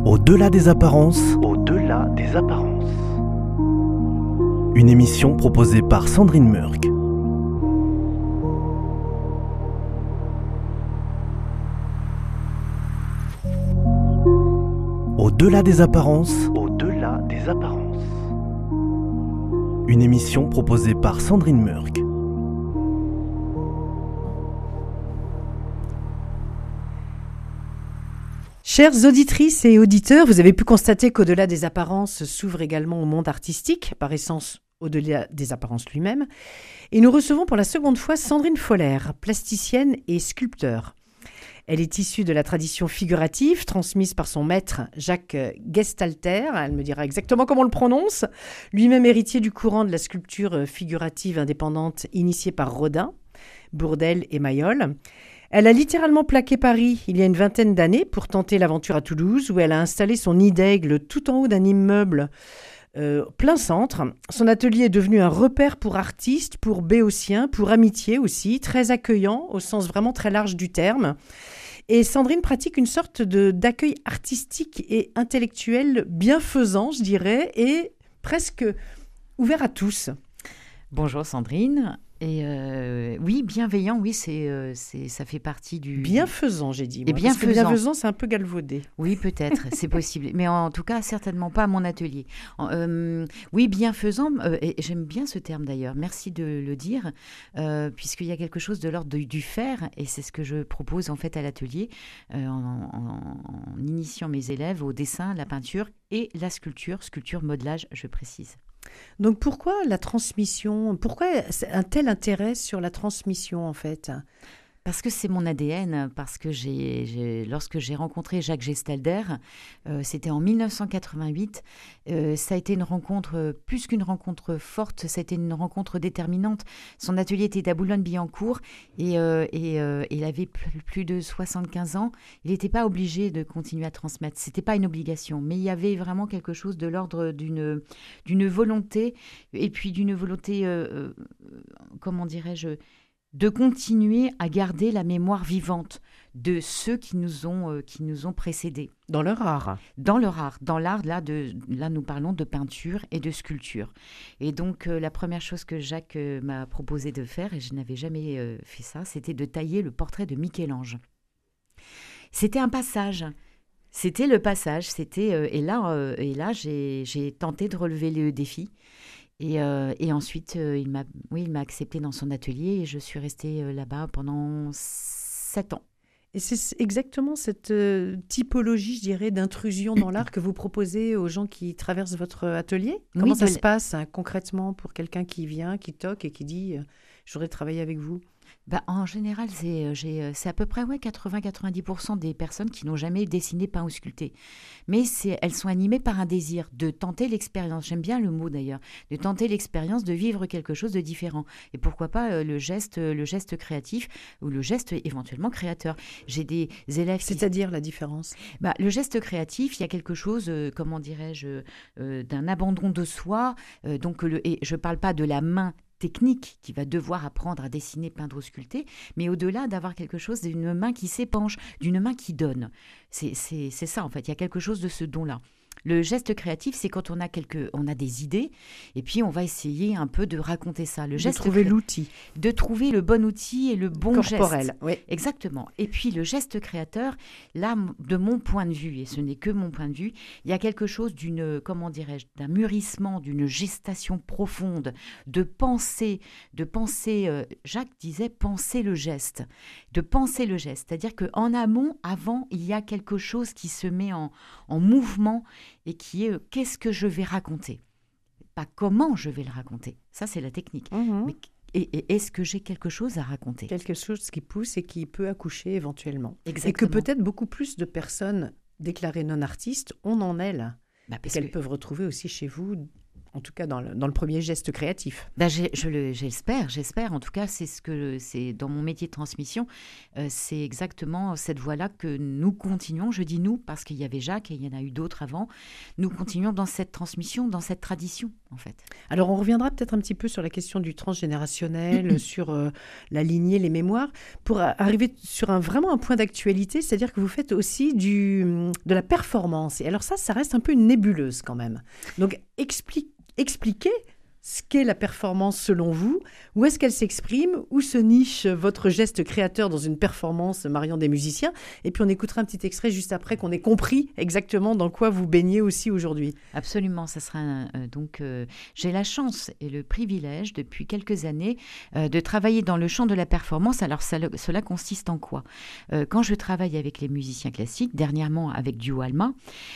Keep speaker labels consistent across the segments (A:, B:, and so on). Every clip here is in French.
A: Au-delà des apparences.
B: Au-delà des apparences.
A: Une émission proposée par Sandrine Murk. Au-delà des apparences.
B: Au-delà des apparences.
A: Une émission proposée par Sandrine Murk.
C: Chères auditrices et auditeurs, vous avez pu constater qu'au-delà des apparences s'ouvre également au monde artistique, par essence au-delà des apparences lui-même. Et nous recevons pour la seconde fois Sandrine Foller, plasticienne et sculpteur. Elle est issue de la tradition figurative transmise par son maître Jacques Gestalter, elle me dira exactement comment on le prononce, lui-même héritier du courant de la sculpture figurative indépendante initiée par Rodin, Bourdelle et Mayol. Elle a littéralement plaqué Paris il y a une vingtaine d'années pour tenter l'aventure à Toulouse, où elle a installé son nid d'aigle tout en haut d'un immeuble plein centre. Son atelier est devenu un repère pour artistes, pour béotiens, pour amitié aussi, très accueillant au sens vraiment très large du terme. Et Sandrine pratique une sorte d'accueil artistique et intellectuel bienfaisant, je dirais, et presque ouvert à tous.
D: Bonjour Sandrine. Et oui, bienveillant, oui, ça fait partie du...
C: Bienfaisant, j'ai dit.
D: Et
C: bienfaisant, c'est un peu galvaudé.
D: Oui, peut-être, c'est possible. Mais en tout cas, certainement pas à mon atelier. Oui, bienfaisant, et j'aime bien ce terme d'ailleurs, merci de le dire, puisqu'il y a quelque chose de l'ordre du faire, et c'est ce que je propose en fait à l'atelier, en initiant mes élèves au dessin, la peinture et la sculpture modelage, je précise.
C: Donc pourquoi la transmission, pourquoi un tel intérêt sur la transmission en fait ?
D: Parce que c'est mon ADN, parce que lorsque j'ai rencontré Jacques Gestalter, c'était en 1988, ça a été une rencontre, plus qu'une rencontre forte, ça a été une rencontre déterminante. Son atelier était à Boulogne-Billancourt et il avait plus de 75 ans. Il n'était pas obligé de continuer à transmettre, ce n'était pas une obligation, mais il y avait vraiment quelque chose de l'ordre d'une volonté, et puis d'une volonté, comment dirais-je, de continuer à garder la mémoire vivante de ceux qui nous ont précédés.
C: Dans leur art.
D: Dans leur art. Dans l'art, là nous parlons de peinture et de sculpture. Et donc, la première chose que Jacques m'a proposé de faire, et je n'avais jamais fait ça, c'était de tailler le portrait de Michel-Ange. C'était un passage. C'était le passage. Et là, j'ai tenté de relever le défi. Et ensuite, il m'a acceptée dans son atelier et je suis restée là-bas pendant 7 ans.
C: Et c'est exactement cette typologie, je dirais, d'intrusion dans l'art que vous proposez aux gens qui traversent votre atelier ? Comment ça se passe concrètement pour quelqu'un qui vient, qui toque et qui dit « je voudrais travailler avec vous » ?
D: En général, c'est à peu près 80-90% des personnes qui n'ont jamais dessiné, peint ou sculpté. Mais elles sont animées par un désir de tenter l'expérience. J'aime bien le mot d'ailleurs, de tenter l'expérience, de vivre quelque chose de différent. Et pourquoi pas le geste créatif ou le geste éventuellement créateur. J'ai des élèves
C: C'est-à-dire la différence ?
D: Le geste créatif, il y a quelque chose, comment dirais-je, d'un abandon de soi. Et je ne parle pas de la main technique qui va devoir apprendre à dessiner, peindre ou sculpter, mais au-delà d'avoir quelque chose d'une main qui s'épanche, d'une main qui donne. C'est ça en fait, il y a quelque chose de ce don-là. Le geste créatif, c'est quand on a des idées et puis on va essayer un peu de raconter ça. De
C: trouver l'outil.
D: De trouver le bon outil et le bon
C: corporel,
D: geste.
C: Oui.
D: Exactement. Et puis le geste créateur, là, de mon point de vue, et ce n'est que mon point de vue, il y a quelque chose d'un mûrissement, d'une gestation profonde, de penser, Jacques disait penser le geste, de penser le geste. C'est-à-dire qu'en amont, avant, il y a quelque chose qui se met en mouvement et qui est qu'est-ce que je vais raconter ? Pas comment je vais le raconter. Ça, c'est la technique.
C: Mmh.
D: Mais et est-ce que j'ai quelque chose à raconter ?
C: Quelque chose qui pousse et qui peut accoucher éventuellement.
D: Exactement.
C: Et que peut-être beaucoup plus de personnes déclarées non-artistes ont en elles.
D: Parce
C: qu'elles peuvent retrouver aussi chez vous, en tout cas dans le premier geste créatif.
D: J'espère. En tout cas, c'est dans mon métier de transmission, c'est exactement cette voie-là que nous continuons. Je dis nous parce qu'il y avait Jacques et il y en a eu d'autres avant. Nous continuons dans cette transmission, dans cette tradition. en fait.
C: Alors, on reviendra peut-être un petit peu sur la question du transgénérationnel, sur la lignée, les mémoires, pour arriver sur vraiment un point d'actualité, c'est-à-dire que vous faites aussi de la performance. Et alors ça reste un peu une nébuleuse quand même. Donc, expliquez ce qu'est la performance selon vous, où est-ce qu'elle s'exprime, où se niche votre geste créateur dans une performance mariant des musiciens, et puis on écoutera un petit extrait juste après qu'on ait compris exactement dans quoi vous baignez aussi aujourd'hui.
D: Absolument, ça sera j'ai la chance et le privilège depuis quelques années de travailler dans le champ de la performance. Alors cela consiste en quoi? Quand je travaille avec les musiciens classiques, dernièrement avec Duo Alma,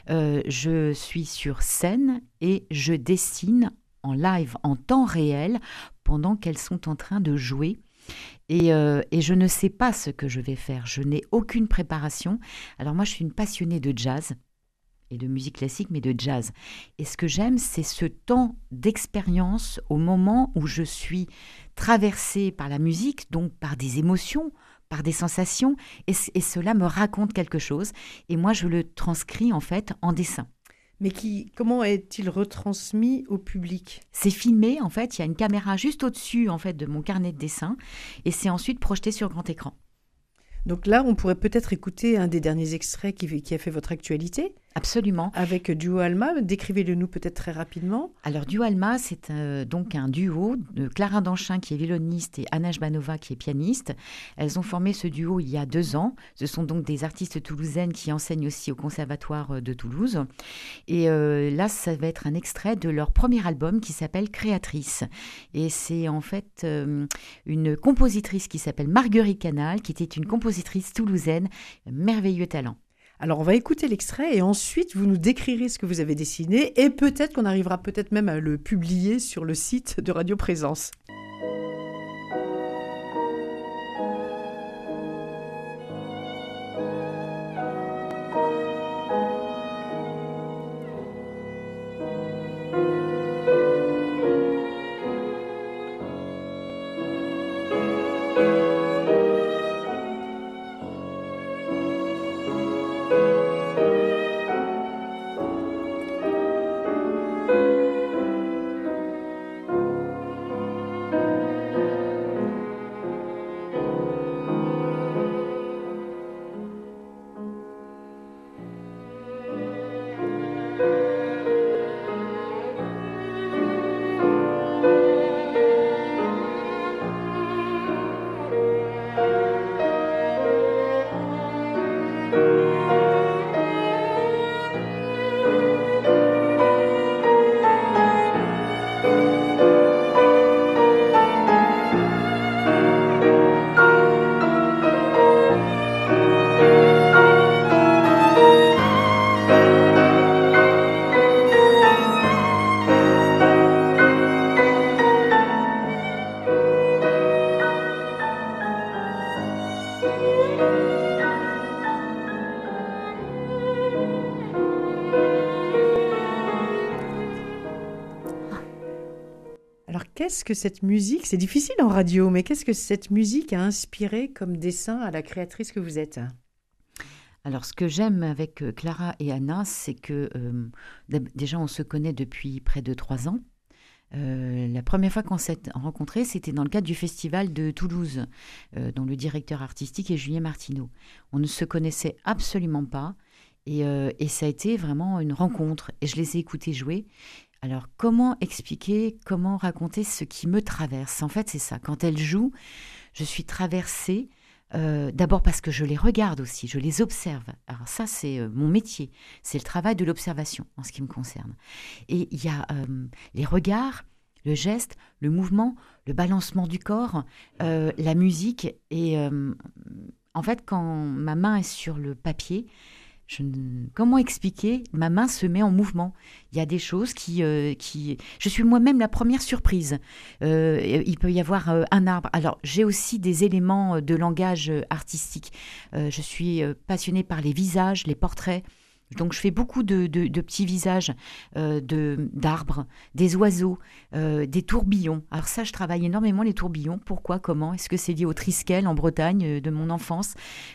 D: je suis sur scène et je dessine en live, en temps réel, pendant qu'elles sont en train de jouer. Et je ne sais pas ce que je vais faire. Je n'ai aucune préparation. Alors moi, je suis une passionnée de jazz et de musique classique, mais de jazz. Et ce que j'aime, c'est ce temps d'expérience au moment où je suis traversée par la musique, donc par des émotions, par des sensations, et cela me raconte quelque chose. Et moi, je le transcris en fait en dessin.
C: Mais comment est-il retransmis au public?
D: C'est filmé, en fait, il y a une caméra juste au-dessus en fait, de mon carnet de dessin, et c'est ensuite projeté sur grand écran.
C: Donc là, on pourrait peut-être écouter un des derniers extraits qui a fait votre actualité.
D: Absolument.
C: Avec Duo Alma, décrivez-le nous peut-être très rapidement.
D: Alors Duo Alma, c'est donc un duo de Clara Danchin qui est violoniste et Anna Jbanova qui est pianiste. Elles ont formé ce duo il y a 2 ans. Ce sont donc des artistes toulousaines qui enseignent aussi au Conservatoire de Toulouse. Et là, ça va être un extrait de leur premier album qui s'appelle Créatrice. Et c'est en fait une compositrice qui s'appelle Marguerite Canal, qui était une compositrice toulousaine, merveilleux talent.
C: Alors, on va écouter l'extrait et ensuite, vous nous décrirez ce que vous avez dessiné et peut-être qu'on arrivera peut-être même à le publier sur le site de Radio Présence. Qu'est-ce que cette musique, c'est difficile en radio, mais qu'est-ce que cette musique a inspiré comme dessin à la créatrice que vous êtes?
D: Alors, ce que j'aime avec Clara et Anna, c'est que déjà, on se connaît depuis près de 3 ans. La première fois qu'on s'est rencontrés, c'était dans le cadre du festival de Toulouse, dont le directeur artistique est Julien Martineau. On ne se connaissait absolument pas et ça a été vraiment une rencontre. Et je les ai écoutés jouer. Alors, comment expliquer, comment raconter ce qui me traverse? En fait, c'est ça. Quand elles jouent, je suis traversée, d'abord parce que je les regarde aussi, je les observe. Alors ça, c'est mon métier. C'est le travail de l'observation, en ce qui me concerne. Et il y a les regards, le geste, le mouvement, le balancement du corps, la musique. Et en fait, quand ma main est sur le papier, comment expliquer? Ma main se met en mouvement. Il y a des choses qui je suis moi-même la première surprise. Il peut y avoir un arbre. Alors, j'ai aussi des éléments de langage artistique. Je suis passionnée par les visages, les portraits. Donc, je fais beaucoup de petits visages d'arbres, des oiseaux, des tourbillons. Alors ça, je travaille énormément les tourbillons. Pourquoi? Comment? Est-ce que c'est lié au Triskel en Bretagne de mon enfance?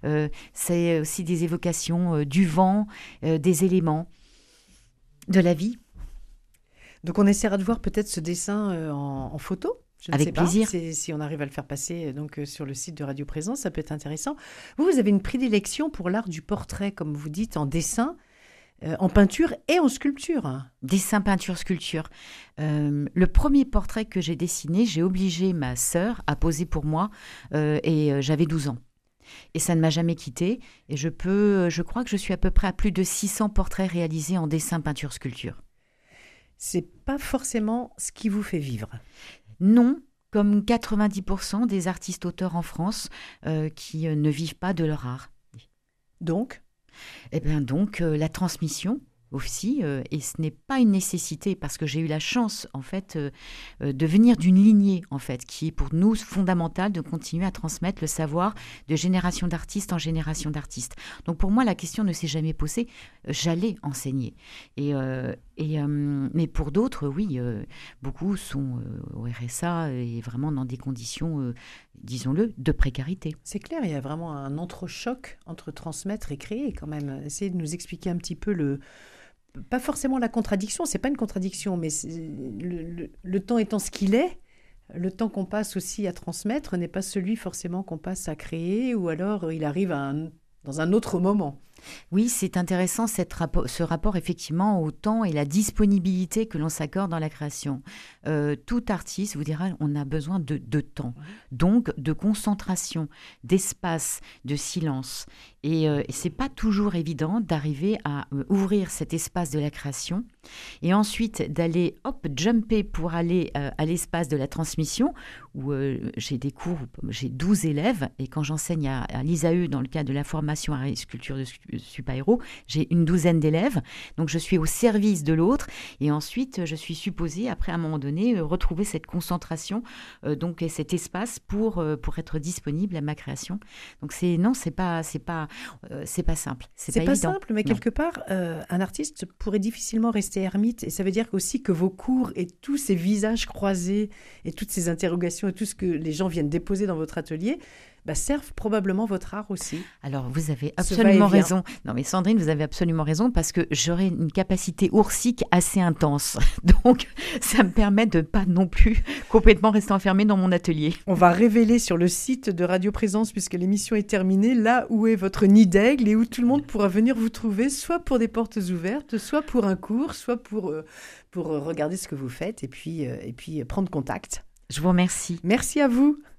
D: C'est aussi des évocations du vent, des éléments, de la vie.
C: Donc on essaiera de voir peut-être ce dessin en photo. Je ne
D: Avec
C: sais pas.
D: plaisir.
C: Si on arrive à le faire passer sur le site de Radio Présence, ça peut être intéressant. Vous avez une prédilection pour l'art du portrait, comme vous dites, en dessin, en peinture et en sculpture.
D: Dessin, peinture, sculpture. Le premier portrait que j'ai dessiné, j'ai obligé ma sœur à poser pour moi et j'avais 12 ans. Et ça ne m'a jamais quittée. Et je crois que je suis à peu près à plus de 600 portraits réalisés en dessin, peinture, sculpture.
C: C'est pas forcément ce qui vous fait vivre.
D: Non, comme 90% des artistes-auteurs en France qui ne vivent pas de leur art.
C: Donc,
D: Eh bien donc, la transmission aussi, et ce n'est pas une nécessité parce que j'ai eu la chance en fait de venir d'une lignée en fait qui est pour nous fondamentale de continuer à transmettre le savoir de génération d'artistes en génération d'artistes. Donc pour moi la question ne s'est jamais posée, j'allais enseigner mais pour d'autres oui, beaucoup sont au RSA et vraiment dans des conditions disons-le de précarité.
C: c'est clair, il y a vraiment un entrechoc entre transmettre et créer quand même. Essayez de nous expliquer un petit peu pas forcément la contradiction, c'est pas une contradiction, mais le temps étant ce qu'il est, le temps qu'on passe aussi à transmettre n'est pas celui forcément qu'on passe à créer, ou alors il arrive dans un autre moment.
D: Oui, c'est intéressant ce rapport effectivement au temps et la disponibilité que l'on s'accorde dans la création. Tout artiste vous dira on a besoin de temps, donc de concentration, d'espace, de silence. Et c'est pas toujours évident d'arriver à ouvrir cet espace de la création et ensuite d'aller jumper pour aller à l'espace de la transmission où j'ai des cours, j'ai 12 élèves et quand j'enseigne à l'ISAE dans le cadre de la formation à sculpture de super-héros, j'ai une 12aine d'élèves, donc je suis au service de l'autre et ensuite je suis supposée après à un moment donné retrouver cette concentration donc et cet espace pour être disponible à ma création. Donc c'est pas simple, c'est pas
C: pas
D: évident.
C: simple, mais
D: Non.
C: quelque part un artiste pourrait difficilement rester ermite, et ça veut dire aussi que vos cours et tous ces visages croisés et toutes ces interrogations et tout ce que les gens viennent déposer dans votre atelier servent probablement votre art aussi.
D: Alors, vous avez
C: Ce
D: absolument
C: va-et-vient.
D: raison. Non, mais Sandrine, vous avez absolument raison parce que j'aurai une capacité oursique assez intense. Donc, ça me permet de pas non plus complètement rester enfermée dans mon atelier.
C: On va révéler sur le site de Radio Présence, puisque l'émission est terminée, là où est votre nid d'aigle et où tout le monde pourra venir vous trouver, soit pour des portes ouvertes, soit pour un cours, soit pour regarder ce que vous faites et puis prendre contact.
D: Je vous remercie.
C: Merci à vous.